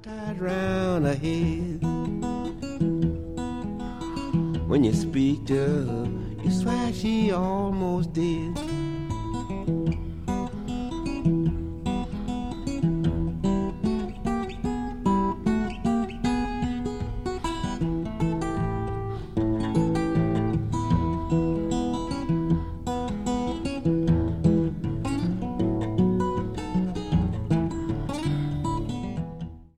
tied round her head. When you speak to her, you swear she almost dead.